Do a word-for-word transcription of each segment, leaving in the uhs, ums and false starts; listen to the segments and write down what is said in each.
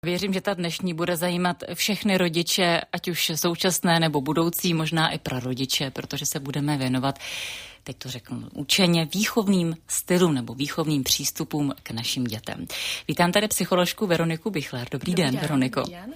Věřím, že ta dnešní bude zajímat všechny rodiče, ať už současné nebo budoucí, možná i prarodiče, protože se budeme věnovat, teď to řeknu učeně, výchovným stylům nebo výchovným přístupům k našim dětem. Vítám tady psycholožku Veroniku Bichler. Dobrý, dobrý den, den, Veroniko. Dobrý den.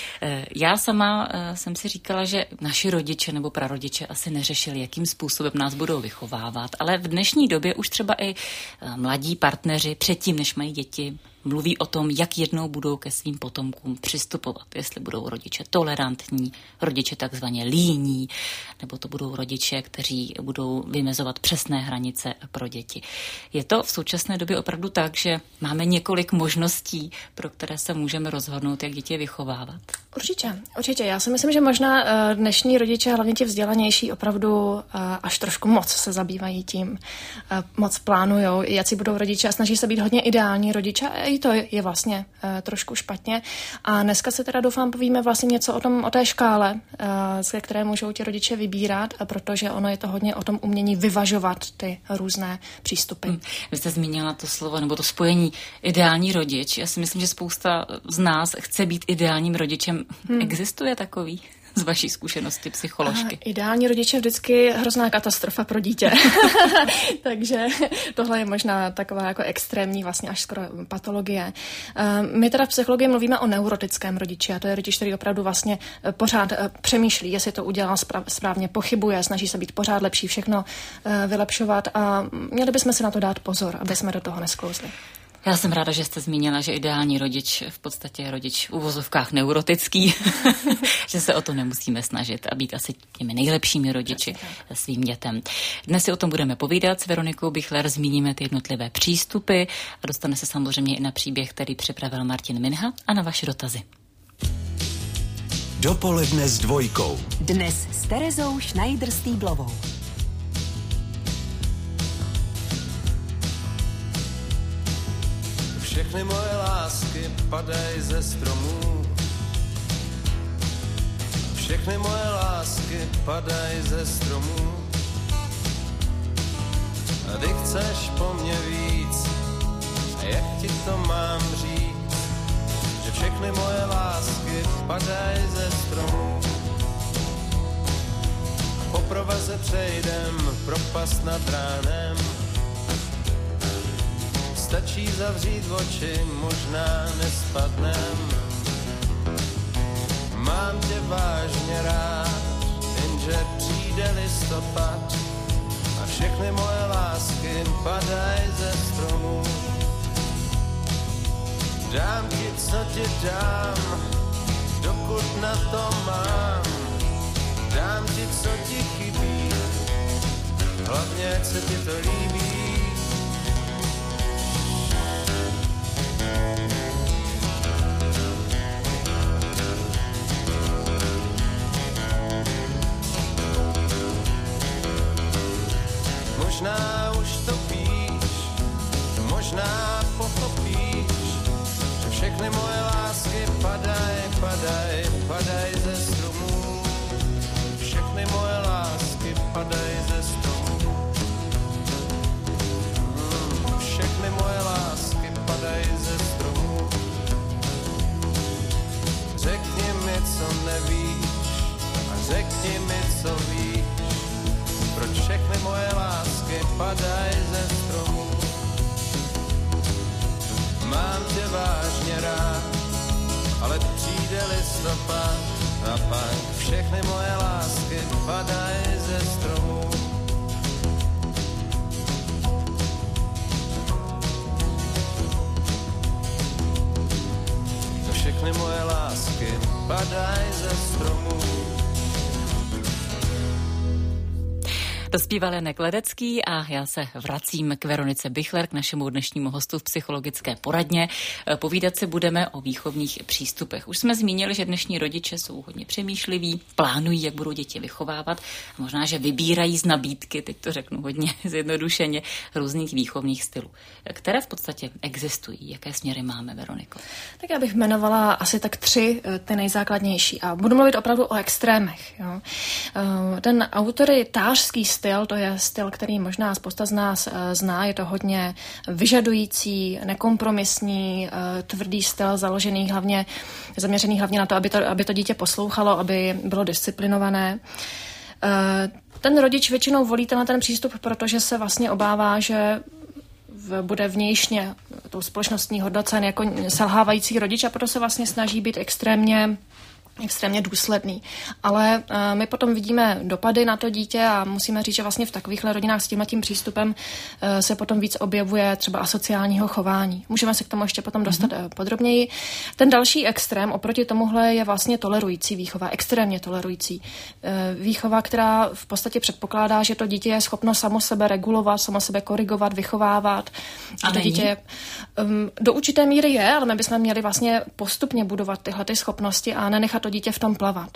Já sama jsem si říkala, že naši rodiče nebo prarodiče asi neřešili, jakým způsobem nás budou vychovávat, ale v dnešní době už třeba i mladí partneři předtím, než mají děti, mluví o tom, jak jednou budou ke svým potomkům přistupovat. Jestli budou rodiče tolerantní, rodiče takzvaně líní, nebo to budou rodiče, kteří budou vymezovat přesné hranice pro děti. Je to v současné době opravdu tak, že máme několik možností, pro které se můžeme rozhodnout, jak děti vychovávat? Určitě, určitě. Já si myslím, že možná dnešní rodiče, hlavně ti vzdělanější, opravdu až trošku moc se zabývají tím, moc plánujou, jací budou rodiče a snaží se být hodně ideální rodiče. I to je vlastně uh, trošku špatně. A dneska se teda doufám povíme vlastně něco o tom, o té škále, uh, ze které můžou ti rodiče vybírat, a protože ono je to hodně o tom umění vyvažovat ty různé přístupy. Hmm. Vy jste zmínila to slovo, nebo to spojení ideální rodič. Já si myslím, že spousta z nás chce být ideálním rodičem. Hmm. Existuje takový? Z vaší zkušenosti psycholožky. A ideální rodič je vždycky hrozná katastrofa pro dítě. Takže tohle je možná taková jako extrémní, vlastně až skoro patologie. My teda v psychologii mluvíme o neurotickém rodiči a to je rodič, který opravdu vlastně pořád přemýšlí, jestli to udělal správně, pochybuje, snaží se být pořád lepší, všechno vylepšovat a měli bychom si na to dát pozor, aby jsme do toho nesklouzli. Já jsem ráda, že jste zmínila, že ideální rodič v podstatě je rodič v uvozovkách neurotický, že se o to nemusíme snažit a být asi těmi nejlepšími rodiči svým dětem. Dnes si o tom budeme povídat s Veronikou Bichler, zmíníme ty jednotlivé přístupy a dostane se samozřejmě i na příběh, který připravil Martin Minha a na vaše dotazy. Dopoledne s dvojkou. Dnes s Terezou Schneider-Stýblovou. Všechny moje lásky padají ze stromů. Všechny moje lásky padají ze stromů. A ty chceš po mně víc. A jak ti to mám říct? Že všechny moje lásky padají ze stromů. A po provaze přejdem propast nad ránem. Stačí zavřít oči, možná nespadnem. Mám tě vážně rád, jenže přijde listopad a všechny moje lásky padají ze stromů. Dám ti, co ti dám, dokud na to mám. Dám ti, co ti chybí, hlavně se ti to líbí. Možná už to víš, možná pochopíš, že všechny moje lásky padaj, padaj, padaj ze stromů. Všechny moje lásky padaj ze stromů. Mm, všechny moje lásky padaj ze stromů. Řekni mi, co nevíš, a řekni mi, co víš. Proč všechny moje lásky padají ze stromů? Mám tě vážně rád, ale přijde listopad a pak všechny moje lásky padají ze stromů. Všechny moje lásky padají ze stromů. Dospíval Janek Ledecký a já se vracím k Veronice Bichler, k našemu dnešnímu hostu v psychologické poradně. Povídat si budeme o výchovných přístupech. Už jsme zmínili, že dnešní rodiče jsou hodně přemýšliví, plánují, jak budou děti vychovávat a možná, že vybírají z nabídky, teď to řeknu hodně zjednodušeně, různých výchovných stylů, které v podstatě existují. Jaké směry máme, Veroniko? Tak já bych jmenovala asi tak tři, ty nejzákladnější a budu mluvit opravdu o extrémech. Jo. Ten autoritářský styl styl, to je styl, který možná spousta z nás zná, je to hodně vyžadující, nekompromisní, tvrdý styl, založený hlavně, zaměřený hlavně na to, aby to, aby to dítě poslouchalo, aby bylo disciplinované. Ten rodič většinou volí tenhle ten přístup, protože se vlastně obává, že bude vnějšně tou společnostní hodnocen jako selhávající rodič a proto se vlastně snaží být extrémně extrémně důsledný. Ale uh, my potom vidíme dopady na to dítě a musíme říct, že vlastně v takovýchhle rodinách s tímhletím přístupem uh, se potom víc objevuje třeba asociálního chování. Můžeme se k tomu ještě potom dostat mm-hmm. uh, podrobněji. Ten další extrém oproti tomuhle je vlastně tolerující výchova, extrémně tolerující. Uh, výchova, která v podstatě předpokládá, že to dítě je schopno samo sebe regulovat, samo sebe korigovat, vychovávat. A to dítě um, do určité míry je, ale my bychom měli vlastně postupně budovat tyhle ty schopnosti a nenechat to dítě v tom plavat.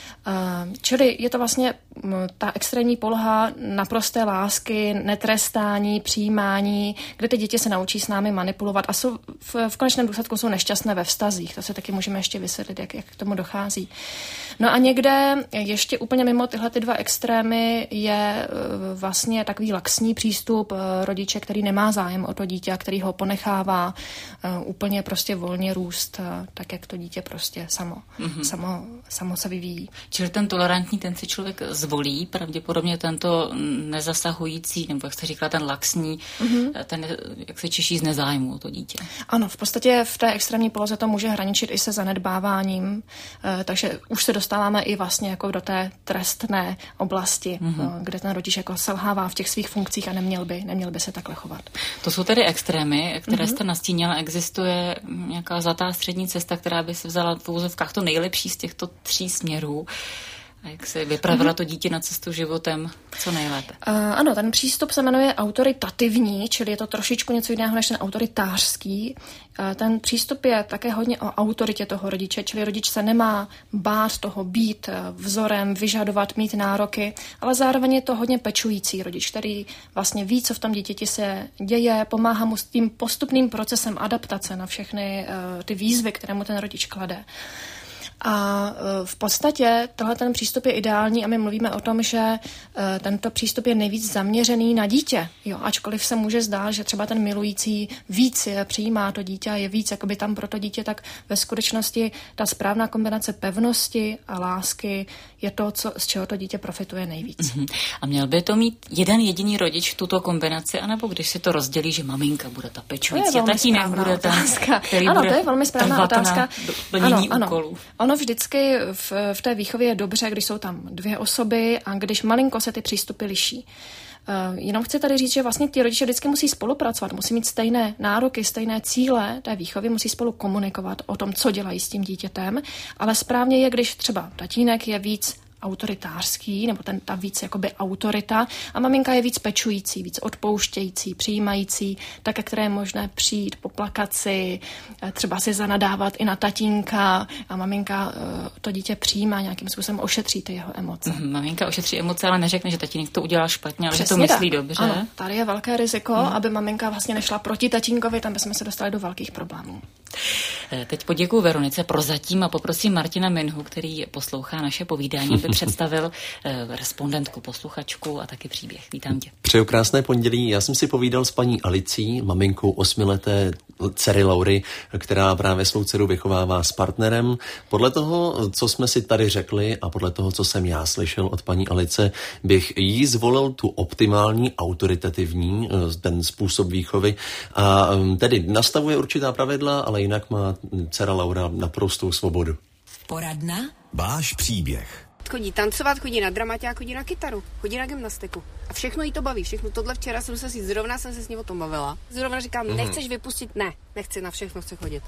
Uh, čili je to vlastně m, ta extrémní poloha naprosté lásky, netrestání, přijímání, kde ty děti se naučí s námi manipulovat a jsou v, v konečném důsledku jsou nešťastné ve vztazích. To se taky můžeme ještě vysvětlit, jak, jak k tomu dochází. No a někde ještě úplně mimo tyhle ty dva extrémy je uh, vlastně takový laxní přístup uh, rodiče, který nemá zájem o to dítě a který ho ponechává uh, úplně prostě volně růst, uh, tak jak to dítě prostě samo, mm-hmm. samo, samo se vyvíjí. Čili ten tolerantní, ten si člověk zvolí, pravděpodobně tento nezasahující, nebo jak jste říkala, ten laxní, mm-hmm. ten, jak se češí z nezájmu o to dítě. Ano, v podstatě v té extrémní poloze to může hraničit i se zanedbáváním, takže už se dostáváme i vlastně jako do té trestné oblasti, mm-hmm. kde ten rodič jako selhává v těch svých funkcích a neměl by, neměl by se takhle chovat. To jsou tedy extrémy, které mm-hmm. jste nastínila. Existuje nějaká zlatá střední cesta, která by se vzala v úzovkách to nejlepší z těchto tří směrů? A jak se vypravila mm-hmm. to dítě na cestu životem co nejlépe? Uh, ano, ten přístup se jmenuje autoritativní, čili je to trošičku něco jiného než ten autoritářský. Uh, ten přístup je také hodně o autoritě toho rodiče, čili rodič se nemá bát toho být vzorem, vyžadovat, mít nároky, ale zároveň je to hodně pečující rodič, který vlastně ví, co v tom dítěti se děje, pomáhá mu s tím postupným procesem adaptace na všechny uh, ty výzvy, které mu ten rodič klade. A v podstatě tenhle ten přístup je ideální a my mluvíme o tom, že tento přístup je nejvíc zaměřený na dítě. Jo, ačkoliv se může zdát, že třeba ten milující víc je, přijímá to dítě a je víc jakoby tam pro to dítě, tak ve skutečnosti ta správná kombinace pevnosti a lásky je to, co, z čeho to dítě profituje nejvíc. Mm-hmm. A měl by to mít jeden jediný rodič tuto kombinaci, anebo když si to rozdělí, že maminka bude ta pečující a tatínek bude ta, který ano, bude to je velmi správná otázka. Plnění ano, úkolů. Ano. Ono vždycky v, v té výchově je dobře, když jsou tam dvě osoby a když malinko se ty přístupy liší. Uh, jenom chci tady říct, že vlastně ti rodiče vždycky musí spolupracovat, musí mít stejné nároky, stejné cíle té výchovy, musí spolu komunikovat o tom, co dělají s tím dítětem, ale správně je, když třeba tatínek je víc autoritářský, nebo ten, ta víc jakoby autorita a maminka je víc pečující, víc odpouštějící, přijímající, tak, které je možné přijít, poplakat si, třeba si zanadávat i na tatínka a maminka to dítě přijímá, nějakým způsobem ošetří ty jeho emoce. Mm, maminka ošetří emoce, ale neřekne, že tatínek to udělal špatně, ale přesně že to myslí tak. Dobře. Ano, tady je velké riziko, mm. aby maminka vlastně nešla proti tatínkovi, tam bychom se dostali do velkých problémů. Teď poděkuji Veronice prozatím a poprosím Martina Minhu, který poslouchá naše povídání, aby představil eh, respondentku, posluchačku a taky příběh. Vítám tě. Přeju krásné pondělí. Já jsem si povídal s paní Alicí, maminkou osmileté dcery Laury, která právě svou dceru vychovává s partnerem. Podle toho, co jsme si tady řekli a podle toho, co jsem já slyšel od paní Alice, bych jí zvolil tu optimální, autoritativní, ten způsob výchovy. A tedy nastavuje určitá pravidla, ale jinak má dcera Laura naprostou svobodu. Poradna? Váš příběh. Chodí tancovat, chodí na dramaťák, chodí na kytaru, chodí na gymnastiku. A všechno jí to baví, všechno. Tohle včera jsem se si, zrovna jsem se s ní o tom bavila. Zrovna říkám, mm. nechceš vypustit? Ne, nechci, na všechno chci chodit.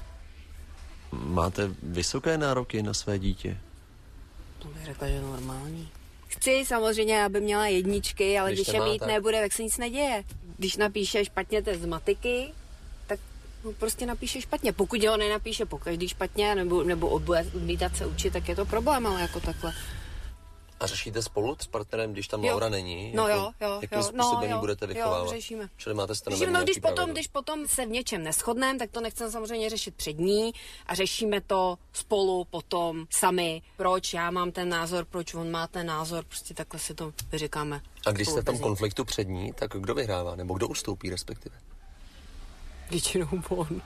Máte vysoké nároky na své dítě? To bych řekla, že normální. Chci samozřejmě, aby měla jedničky, ale když, když je mít tak... nebude, tak se nic neděje. Když napíše špatně test z matiky, tak no, prostě napíše špatně. Pokud ho nenapíše pokaždý špatně, nebo, nebo odmítat se učit, tak je to problém, ale jako takhle. A řešíte spolu s partnerem, když tam jo. Laura není? No jako, jo, jo. Jakým jo, způsobem no, ji budete vychovávat? Jo, řešíme. Čili máte stanovený no, když pravidlo. potom, když potom se v něčem neshodneme, tak to nechceme samozřejmě řešit před ní a řešíme to spolu potom sami. Proč já mám ten názor, proč on má ten názor, prostě takhle si to vyříkáme. A když jste v tom konfliktu před ní, tak kdo vyhrává, nebo kdo ustoupí respektive? Většinou on.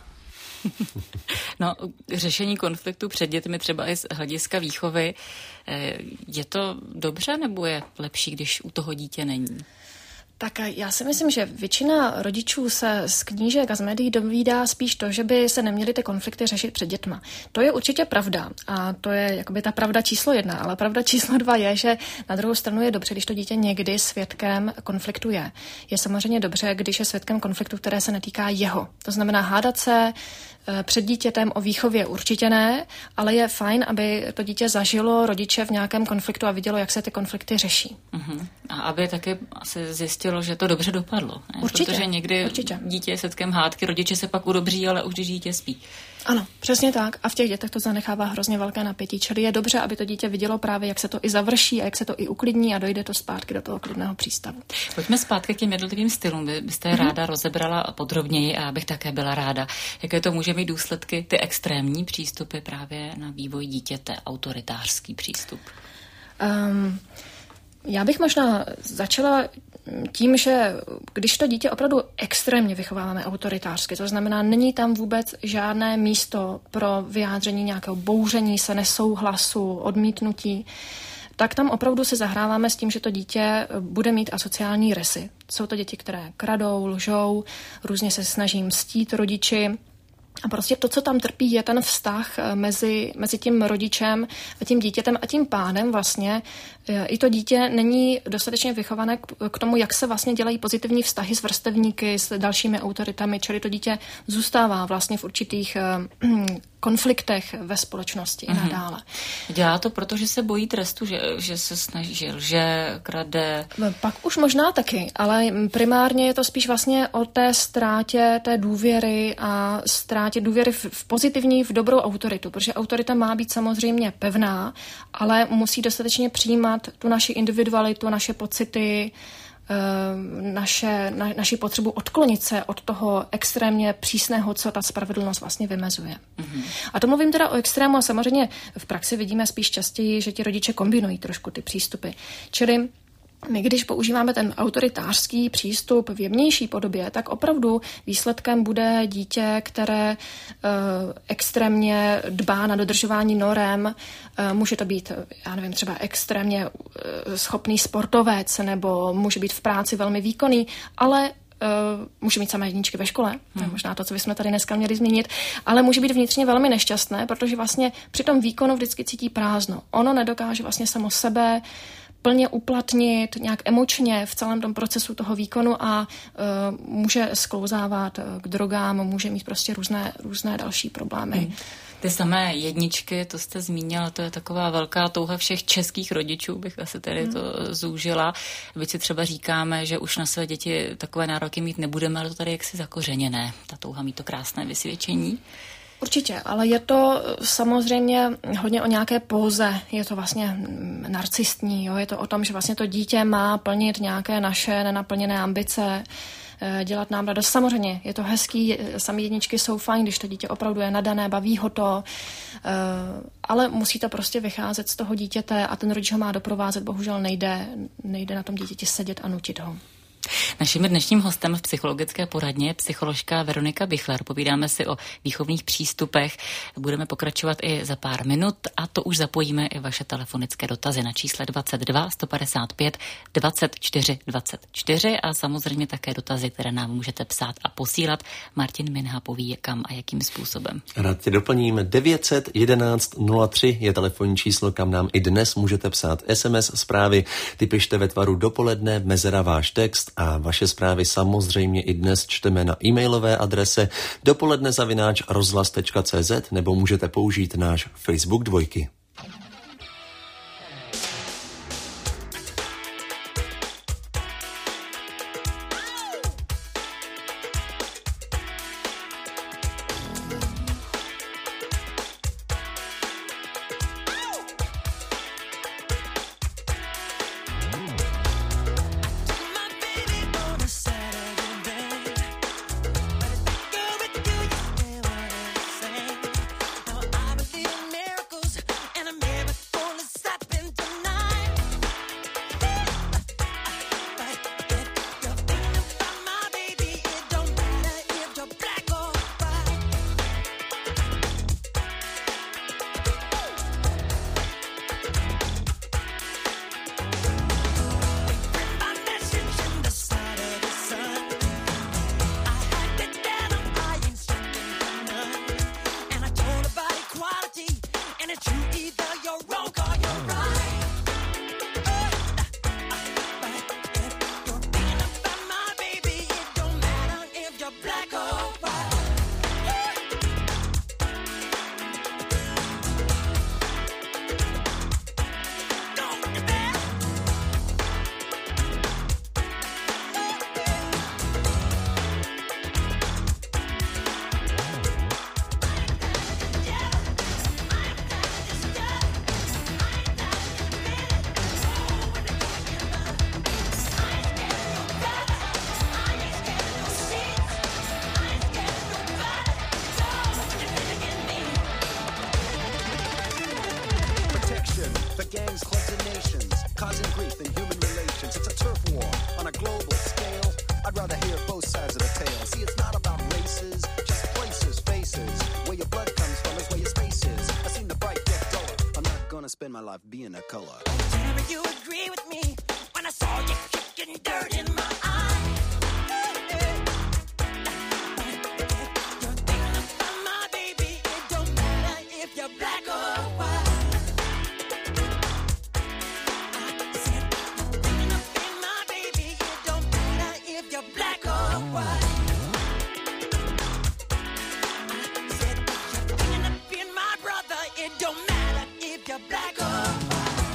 No, řešení konfliktu před dětmi třeba i z hlediska výchovy, je to dobře nebo je lepší, když u toho dítě není? Tak já si myslím, že většina rodičů se z knížek a z médií dovídá spíš to, že by se neměly ty konflikty řešit před dětma. To je určitě pravda a to je jakoby ta pravda číslo jedna, ale pravda číslo dva je, že na druhou stranu je dobře, když to dítě někdy svědkem konfliktu je. Je samozřejmě dobře, když je svědkem konfliktu, které se netýká jeho. To znamená hádat se před dítětem o výchově určitě ne, ale je fajn, aby to dítě zažilo rodiče v nějakém konfliktu a vidělo, jak se ty konflikty řeší. Uh-huh. A aby taky asi zjistilo, že to dobře dopadlo. Ne? Určitě. Protože někdy určitě. Dítě je svědkem hádky, rodiče se pak udobří, ale už když dítě spí. Ano, přesně tak. A v těch dětech to zanechává hrozně velké napětí. Čili je dobře, aby to dítě vidělo právě, jak se to i završí a jak se to i uklidní a dojde to zpátky do toho klidného přístavu. Pojďme zpátky k těm jednotlivým stylům. Vy byste mm-hmm. ráda rozebrala podrobněji a já bych také byla ráda. Jaké to může mít důsledky, ty extrémní přístupy právě na vývoj dítěte, autoritářský přístup? Um, já bych možná začala tím, že když to dítě opravdu extrémně vychováváme autoritářsky, to znamená, není tam vůbec žádné místo pro vyjádření nějakého bouření se, nesouhlasu, odmítnutí, tak tam opravdu si zahráváme s tím, že to dítě bude mít asociální rysy. Jsou to děti, které kradou, lžou, různě se snaží mstít rodiči. A prostě to, co tam trpí, je ten vztah mezi, mezi tím rodičem a tím dítětem a tím pádem vlastně i to dítě není dostatečně vychované k tomu, jak se vlastně dělají pozitivní vztahy s vrstevníky, s dalšími autoritami, čili to dítě zůstává vlastně v určitých konfliktech ve společnosti i nadále. Dělá to, protože se bojí trestu, že, že se snaží, že lže, krade? Pak už možná taky, ale primárně je to spíš vlastně o té ztrátě té důvěry a ztrátě důvěry v, v pozitivní, v dobrou autoritu, protože autorita má být samozřejmě pevná, ale musí dostatečně přijímat tu naši individualitu, naše pocity, naše, na, naši potřebu odklonit se od toho extrémně přísného, co ta spravedlnost vlastně vymezuje. Mm-hmm. A to mluvím teda o extrému a samozřejmě v praxi vidíme spíš častěji, že ti rodiče kombinují trošku ty přístupy. Čili my, když používáme ten autoritářský přístup v jemnější podobě, tak opravdu výsledkem bude dítě, které e, extrémně dbá na dodržování norem. E, může to být, já nevím, třeba extrémně e, schopný sportovec, nebo může být v práci velmi výkonný, ale Uh, může mít samé jedničky ve škole, to je možná to, co bychom tady dneska měli zmínit, ale může být vnitřně velmi nešťastné, protože vlastně při tom výkonu vždycky cítí prázdno. Ono nedokáže vlastně samo sebe plně uplatnit nějak emočně v celém tom procesu toho výkonu a uh, může sklouzávat k drogám, může mít prostě různé, různé další problémy. Hmm. Ty samé jedničky, to jste zmínila, to je taková velká touha všech českých rodičů, bych asi tady hmm. to zúžila. Byť si třeba říkáme, že už na své děti takové nároky mít nebudeme, ale to tady jaksi zakořeněné. Ta touha mít to krásné vysvědčení. Určitě, ale je to samozřejmě hodně o nějaké póze, je to vlastně narcistní, jo? Je to o tom, že vlastně to dítě má plnit nějaké naše nenaplněné ambice, dělat nám radost. Samozřejmě je to hezký, sami jedničky jsou fajn, když to dítě opravdu je nadané, baví ho to, ale musí to prostě vycházet z toho dítěte a ten rodič ho má doprovázet, bohužel nejde, nejde na tom dítěti sedět a nutit ho. Naším dnešním hostem v psychologické poradně je psycholožka Veronika Bichler. Povídáme si o výchovných přístupech. Budeme pokračovat i za pár minut a to už zapojíme i vaše telefonické dotazy na čísle dvacet dva sto padesát pět dvacet čtyři dvacet čtyři a samozřejmě také dotazy, které nám můžete psát a posílat. Martin Minha poví, kam a jakým způsobem. Rád tě doplním. devět set jedenáct nula tři je telefonní číslo, kam nám i dnes můžete psát es em es zprávy. Ty pište ve tvaru dopoledne, mezera váš text a vaše zprávy samozřejmě i dnes čteme na e-mailové adrese dopoledne zavináč rozhlas tečka cé zet nebo můžete použít náš Facebook dvojky. spend my life being a color. Never you agree with me when I saw you kicking dirt in my eye. You're thinking about my baby. It don't matter if you're black or white. I said you're thinking about my baby. It don't matter if you're black or white. I said you're thinking about my brother. It don't matter if you're black or white.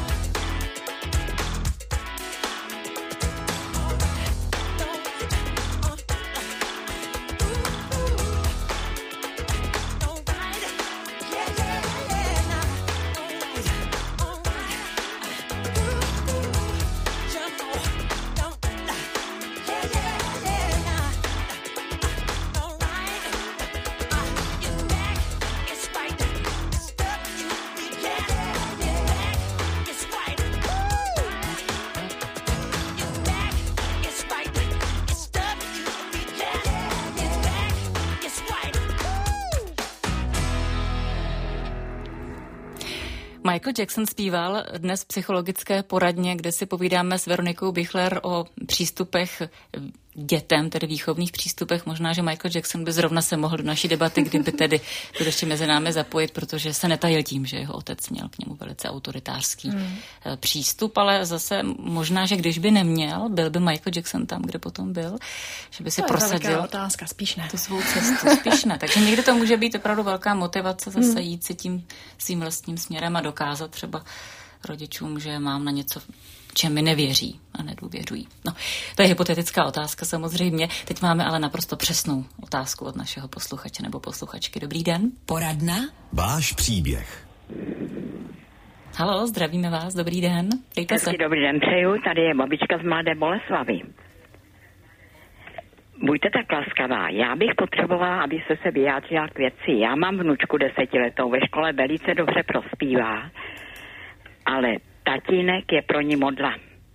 Michael Jackson zpíval dnes v psychologické poradně, kde si povídáme s Veronikou Bichler o přístupech dětem, tedy výchovných přístupech. Možná, že Michael Jackson by zrovna se mohl do naší debaty, kdyby tedy byl ještě mezi námi zapojit, protože se netajil tím, že jeho otec měl k němu velice autoritářský hmm. přístup, ale zase možná, že když by neměl, byl by Michael Jackson tam, kde potom byl, že by si to prosadil je otázka, spíš ne. tu svou cestu, spíš ne. Takže někdy to může být opravdu velká motivace zase hmm. jít si tím svým vlastním směrem a dokázat třeba rodičům, že mám na něco, čem mi nevěří a nedůvěřují. No, to je hypotetická otázka samozřejmě. Teď máme ale naprosto přesnou otázku od našeho posluchače nebo posluchačky. Dobrý den. Poradna. Váš příběh. Haló, zdravíme vás, dobrý den. Dejte se. Dobrý den přeju, tady je babička z Mladé Boleslavi. Buďte tak laskavá, já bych potřebovala, abyste se vyjádřila k věci. Já mám vnučku desetiletou, ve škole velice dobře prospívá, ale tatínek je pro ní modla.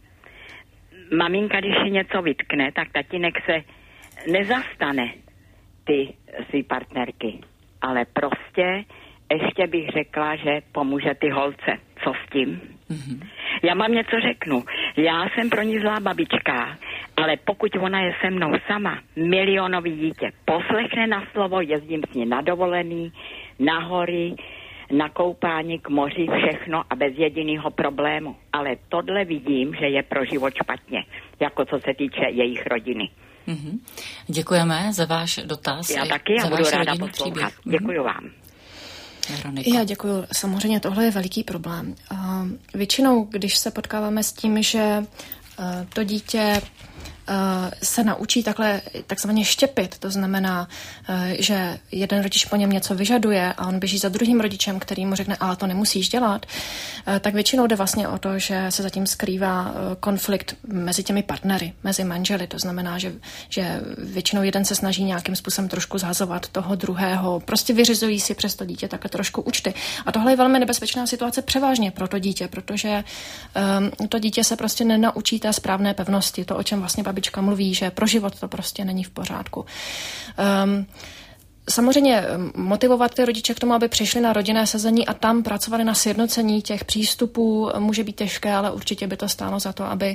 Maminka, když si něco vytkne, tak tatínek se nezastane ty svý partnerky. Ale prostě ještě bych řekla, že pomůže ty holce. Co s tím? Mm-hmm. Já mám něco řeknu. Já jsem pro ní zlá babička, ale pokud ona je se mnou sama, milionový dítě, poslechne na slovo, jezdím s ní na dovolený, na hory, na koupání, k moři, všechno a bez jediného problému. Ale tohle vidím, že je pro život špatně, jako co se týče jejich rodiny. Mm-hmm. Děkujeme za váš dotaz. Já taky, já budu ráda poslouchat. Děkuju vám. Veronika. Já děkuju. Samozřejmě tohle je veliký problém. Uh, většinou, když se potkáváme s tím, že uh, to dítě se naučí takhle takzvaně štěpit, to znamená, že jeden rodič po něm něco vyžaduje a on běží za druhým rodičem, který mu řekne, ale to nemusíš dělat, tak většinou jde vlastně o to, že se zatím skrývá konflikt mezi těmi partnery, mezi manželi. To znamená, že, že většinou jeden se snaží nějakým způsobem trošku zhazovat toho druhého, prostě vyřizují si přes to dítě takhle trošku účty. A tohle je velmi nebezpečná situace převážně pro to dítě, protože um, to dítě se prostě nenaučí té správné pevnosti, to, o čem vlastně babička mluví, že pro život to prostě není v pořádku. Um, Samozřejmě motivovat ty rodiče k tomu, aby přišli na rodinné sezení a tam pracovali na sjednocení těch přístupů, může být těžké, ale určitě by to stálo za to, aby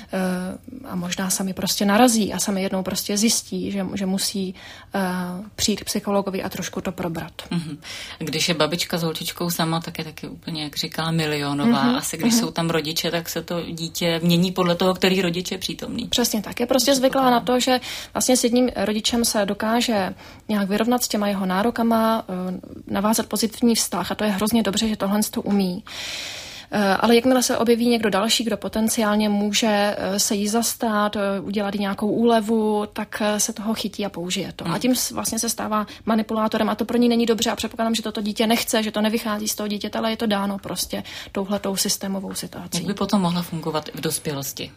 a možná sami prostě narazí a sami jednou prostě zjistí, že, že musí přijít k psychologovi a trošku to probrat. Mm-hmm. Když je babička s holčičkou sama, tak je taky úplně, jak říká, milionová. Mm-hmm. Asi když mm-hmm. jsou tam rodiče, tak se to dítě mění podle toho, který rodič je přítomný. Přesně tak. Je prostě zvyklá na to, že vlastně s jedním rodičem se dokáže nějak vyrovnat s těma jeho nárokama, navázat pozitivní vztah a to je hrozně dobře, že tohle to umí. Ale jakmile se objeví někdo další, kdo potenciálně může se jí zastát, udělat nějakou úlevu, tak se toho chytí a použije to. A tím vlastně se stává manipulátorem a to pro ní není dobře a předpokládám, že toto dítě nechce, že to nevychází z toho dítěte, ale je to dáno prostě touhletou systémovou situací. Jak by potom mohla fungovat v dospělosti?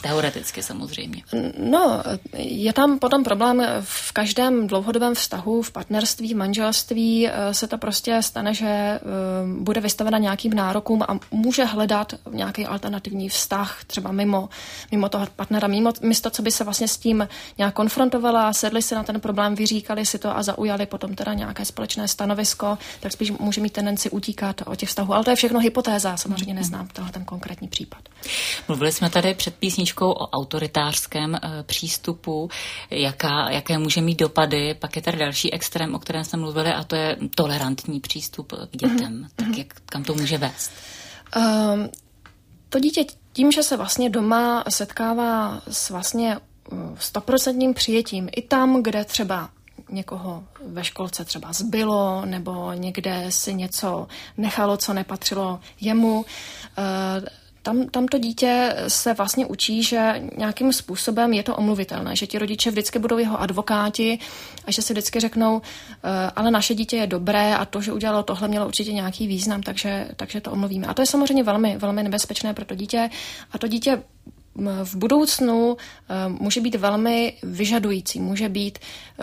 Teoreticky samozřejmě. No, je tam potom problém v každém dlouhodobém vztahu, v partnerství, v manželství se to prostě stane, že bude vystavena nějakým nárokům a může hledat nějaký alternativní vztah, třeba mimo, mimo toho partnera, mimo, místo, co by se vlastně s tím nějak konfrontovala, sedli si na ten problém, vyříkali si to a zaujali potom teda nějaké společné stanovisko, tak spíš může mít tendenci utíkat od těch vztahů. Ale to je všechno hypotéza, samozřejmě neznám tenhle ten konkrétní případ. Mluvili jsme tady před písničkou o autoritářském e, přístupu, jaká, jaké může mít dopady. Pak je tady další extrém, o kterém jsme mluvili, a to je tolerantní přístup k dětem. Mm-hmm. Tak jak, kam to může vést? Um, to dítě tím, že se vlastně doma setkává s vlastně stoprocentním přijetím, i tam, kde třeba někoho ve školce třeba zbylo, nebo někde si něco nechalo, co nepatřilo jemu, uh, Tam, tam to dítě se vlastně učí, že nějakým způsobem je to omluvitelné, že ti rodiče vždycky budou jeho advokáti a že si vždycky řeknou, ale naše dítě je dobré a to, že udělalo tohle, mělo určitě nějaký význam, takže, takže to omluvíme. A to je samozřejmě velmi, velmi nebezpečné pro to dítě a to dítě v budoucnu může být velmi vyžadující, může být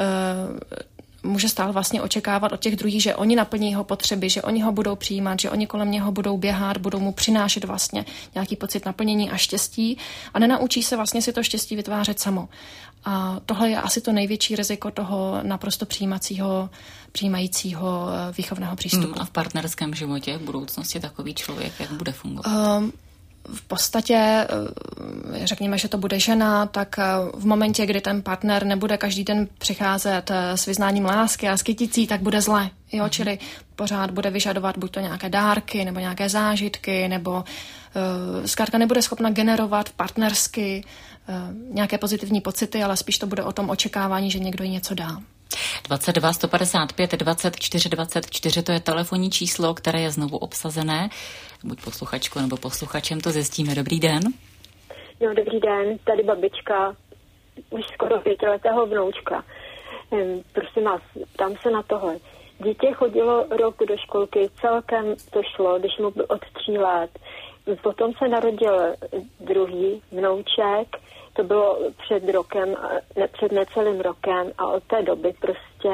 může stále vlastně očekávat od těch druhých, že oni naplní jeho potřeby, že oni ho budou přijímat, že oni kolem něho budou běhat, budou mu přinášet vlastně nějaký pocit naplnění a štěstí a nenaučí se vlastně si to štěstí vytvářet samo. A tohle je asi to největší riziko toho naprosto přijímacího, přijímajícího výchovného přístupu. Hmm, a v partnerském životě v budoucnosti takový člověk, jak bude fungovat? Um, V podstatě, řekněme, že to bude žena, tak v momentě, kdy ten partner nebude každý den přicházet s vyznáním lásky a s kyticí, tak bude zle. Jo? Mm-hmm. Čili pořád bude vyžadovat buď to nějaké dárky, nebo nějaké zážitky, nebo uh, zkrátka nebude schopna generovat partnersky uh, nějaké pozitivní pocity, ale spíš to bude o tom očekávání, že někdo jí něco dá. dvacet dva sto padesát pět dvacet čtyři dvacet čtyři, to je telefonní číslo, které je znovu obsazené. Buď posluchačkou nebo posluchačem to zjistíme. Dobrý den. No, dobrý den, tady babička, už skoro pětiletého vnoučka. Hm, prosím vás, ptám se na tohle. Dítě chodilo rok do školky, celkem to šlo, když mu byl od tří let. Potom se narodil druhý vnouček, to bylo před rokem, ne, před necelým rokem a od té doby prostě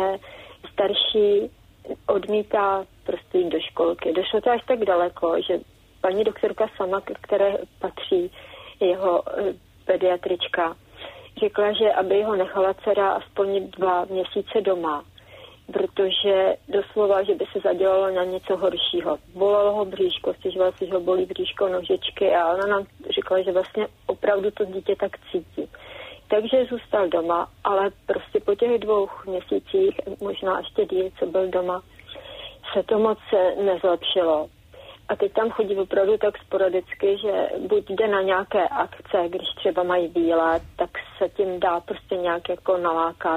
starší odmítá prostě jít do školky. Došlo to až tak daleko, že paní doktorka sama, které patří jeho pediatrička, řekla, že aby ho nechala dcera aspoň dva měsíce doma, protože doslova, že by se zadělalo na něco horšího. Bolelo ho bříško, stěžoval si, že ho bolí bříško, nožičky a ona nám řekla, že vlastně opravdu to dítě tak cítí. Takže zůstal doma, ale prostě po těch dvou měsících, možná ještě díl, co byl doma, se to moc nezlepšilo. A teď tam chodí opravdu tak sporadicky, že buď jde na nějaké akce, když třeba mají výlet, tak se tím dá prostě nějak jako nalákat,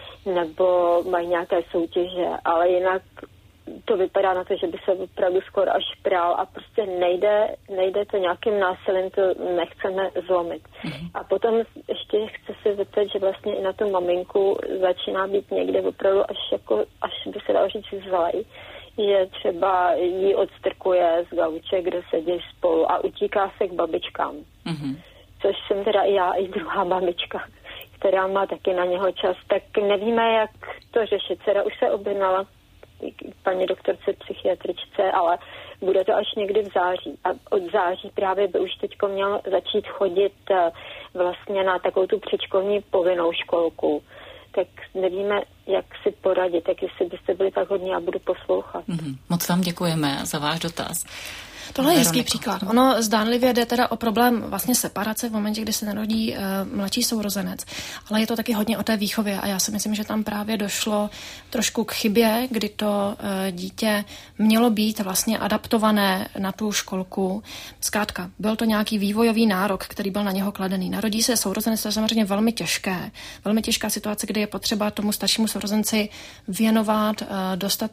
nebo mají nějaké soutěže, ale jinak to vypadá na to, že by se opravdu skoro až prál a prostě nejde, nejde to nějakým násilím, to nechceme zlomit. Mm-hmm. A potom ještě chci se zeptat, že vlastně i na tu maminku začíná být někde opravdu až jako, až by se dalo říct zlej, že třeba jí odstrkuje z gauče, kde sedí spolu a utíká se k babičkám. Mm-hmm. Což jsem teda i já, i druhá babička, která má taky na něho čas, tak nevíme, jak to řešit. Dcera už se objednala paní doktorce psychiatričce, ale bude to až někdy v září. A od září právě by už teďko měl začít chodit vlastně na takovou tu předškolní povinnou školku. Tak nevíme, jak si poradit, tak jestli byste byli tak hodní a budu poslouchat. Mm-hmm. Moc vám děkujeme za váš dotaz. Tohle je hezký příklad. Ono zdánlivě jde teda o problém vlastně separace v momentě, kdy se narodí uh, mladší sourozenec. Ale je to taky hodně o té výchově a já si myslím, že tam právě došlo trošku k chybě, kdy to uh, dítě mělo být vlastně adaptované na tu školku. Zkrátka, byl to nějaký vývojový nárok, který byl na něho kladený. Narodí se sourozenec, to je samozřejmě velmi těžké. Velmi těžká situace, kdy je potřeba tomu staršímu sourozenci věnovat uh, dostatek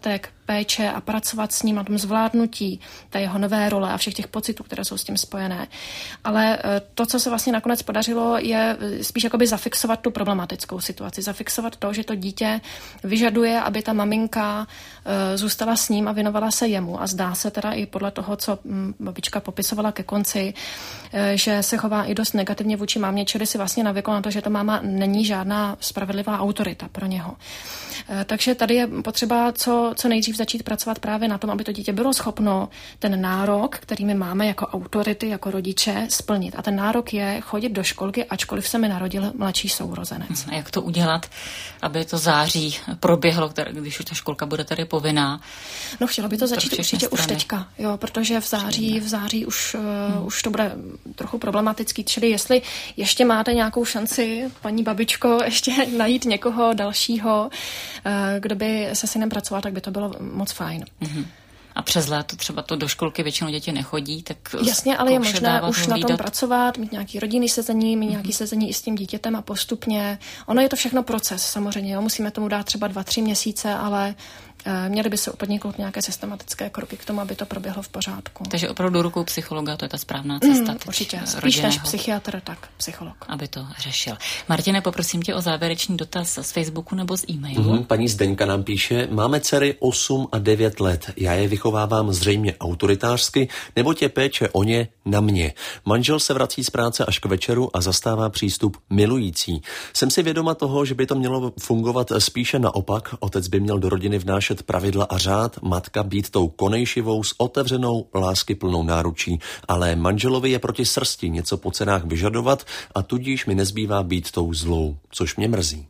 péče a pracovat s ním na tom zvládnutí té jeho nové role a všech těch pocitů, které jsou s tím spojené. Ale to, co se vlastně nakonec podařilo, je spíš jakoby zafixovat tu problematickou situaci, zafixovat to, že to dítě vyžaduje, aby ta maminka zůstala s ním a věnovala se jemu. A zdá se teda i podle toho, co babička popisovala ke konci, že se chová i dost negativně vůči mámě, čili si vlastně navykla na to, že ta máma není žádná spravedlivá autorita pro něho. Takže tady je potřeba co, co nejdřív začít pracovat právě na tom, aby to dítě bylo schopno ten nárok, který my máme jako autority, jako rodiče, splnit. A ten nárok je chodit do školky, ačkoliv se mi narodil mladší sourozenec. A jak to udělat, aby to září proběhlo, když už ta školka bude tady povinná? No chtěla by to začít určitě strany. Už teďka, jo, protože v září, v září už, hmm. už to bude trochu problematický. Čili jestli ještě máte nějakou šanci, paní babičko, ještě najít někoho dalšího, kdo by se synem pracoval, tak by to bylo moc fajn. Mm-hmm. A přes léto třeba to do školky většinou děti nechodí, tak jasně, ale je možné už na tom pracovat, mít nějaký rodinný sezení, mít mm-hmm. nějaký sezení i s tím dítětem a postupně. Ono je to všechno proces samozřejmě, jo? Musíme tomu dát třeba dva, tři měsíce, ale měly by se upodniknout nějaké systematické kroky k tomu, aby to proběhlo v pořádku. Takže opravdu rukou psychologa, to je ta správná cesta. Mm, určitě, spíš než psychiatr, tak psycholog. Aby to řešil. Martine, poprosím tě o závěrečný dotaz z Facebooku nebo z e-mailu. Mm, paní Zdeňka nám píše, máme dcery osm a devět let. Já je vychovávám zřejmě autoritářsky, nebo tě péče o ně na mě. Manžel se vrací z práce až k večeru a zastává přístup milující. Jsem si vědoma toho, že by to mělo fungovat spíše naopak. Otec by měl do rodiny vnášet pravidla a řád, matka být tou konejšivou s otevřenou láskyplnou náručí, ale manželovi je proti srsti něco po cenách vyžadovat a tudíž mi nezbývá být tou zlou, což mě mrzí.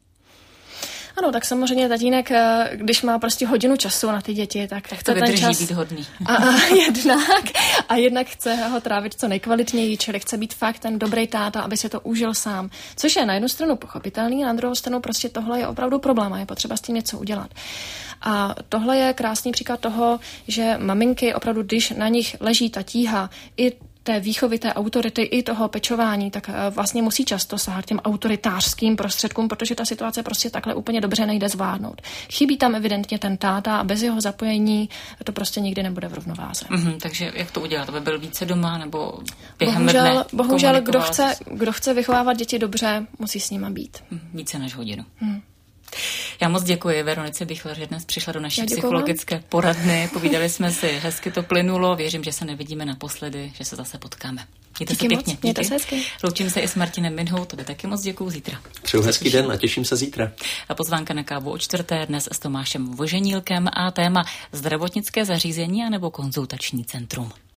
Ano, tak samozřejmě tatínek, když má prostě hodinu času na ty děti, tak, tak to ten čas být hodný. A, a jednak a jednak chce ho trávit co nejkvalitněji, čili chce být fakt ten dobrý táta, aby si to užil sám. Což je na jednu stranu pochopitelný, na druhou stranu prostě tohle je opravdu problém a je potřeba s tím něco udělat. A tohle je krásný příklad toho, že maminky opravdu, když na nich leží ta tíha i té výchovy, té autority i toho pečování, tak vlastně musí často sahat těm autoritářským prostředkům, protože ta situace prostě takhle úplně dobře nejde zvládnout. Chybí tam evidentně ten táta a bez jeho zapojení to prostě nikdy nebude v rovnováze. Mm-hmm, takže jak to udělat? Aby byl více doma nebo během bohužel, dne bohužel kdo chce, kdo chce vychovávat děti dobře, musí s nima být. Více než hodinu. Hmm. Já moc děkuji Veronice Bichler, že dnes přišla do naší psychologické poradny. Povídali jsme si, hezky to plynulo, věřím, že se nevidíme naposledy, že se zase potkáme. Mějte díky se pěkně. Moc, mějte se hezky. Loučím se i s Martinem Minhou, tobě taky moc děkuju, zítra. Přeju hezký den a těším se zítra. A pozvánka na kávu o čtvrté dnes s Tomášem Voženílkem a téma zdravotnické zařízení anebo konzultační centrum.